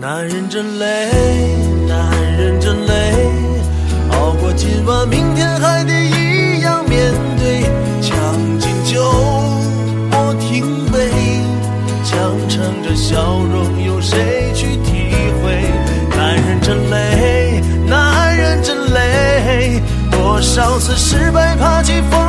男人真累，男人真累，熬过今晚明天还得一样面对。将进酒，我停杯，强撑着笑容，有谁去体会？男人真累，男人真累，多少次失败爬起风